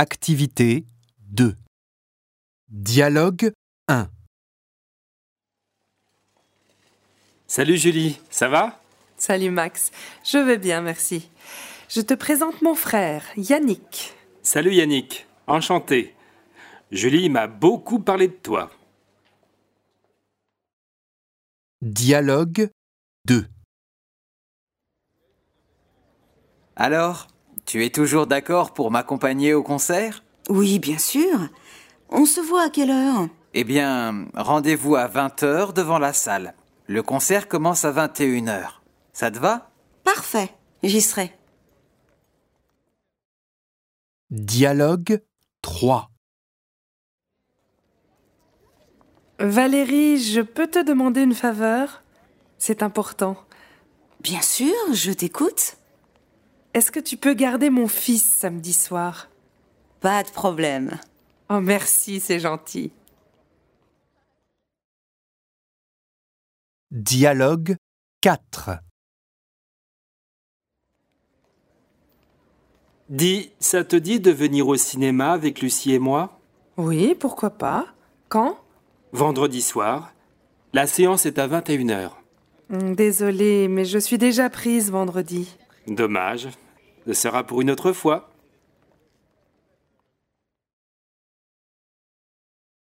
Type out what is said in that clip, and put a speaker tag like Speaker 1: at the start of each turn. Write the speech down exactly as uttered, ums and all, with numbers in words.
Speaker 1: Activité deux. Dialogue un.
Speaker 2: Salut Julie, ça va?
Speaker 3: Salut Max, je vais bien, merci. Je te présente mon frère, Yannick.
Speaker 2: Salut Yannick, enchanté. Julie m'a beaucoup parlé de toi.
Speaker 1: Dialogue deux.
Speaker 4: Alors, tu es toujours d'accord pour m'accompagner au concert?
Speaker 5: Oui, bien sûr. On se voit à quelle heure?
Speaker 4: Eh bien, rendez-vous à vingt heures devant la salle. Le concert commence à vingt et une heures. Ça te va?
Speaker 5: Parfait, j'y serai.
Speaker 1: Dialogue trois.
Speaker 3: Valérie, je peux te demander une faveur? C'est important.
Speaker 5: Bien sûr, je t'écoute.
Speaker 3: Est-ce que tu peux garder mon fils samedi soir?
Speaker 5: Pas de problème.
Speaker 3: Oh merci, c'est gentil.
Speaker 1: Dialogue quatre.
Speaker 2: Dis, ça te dit de venir au cinéma avec Lucie et moi?
Speaker 3: Oui, pourquoi pas? Quand?
Speaker 2: Vendredi soir. La séance est à vingt et une heures.
Speaker 3: Hum, Désolée, mais je suis déjà prise vendredi.
Speaker 2: Dommage. Ce sera pour une autre fois.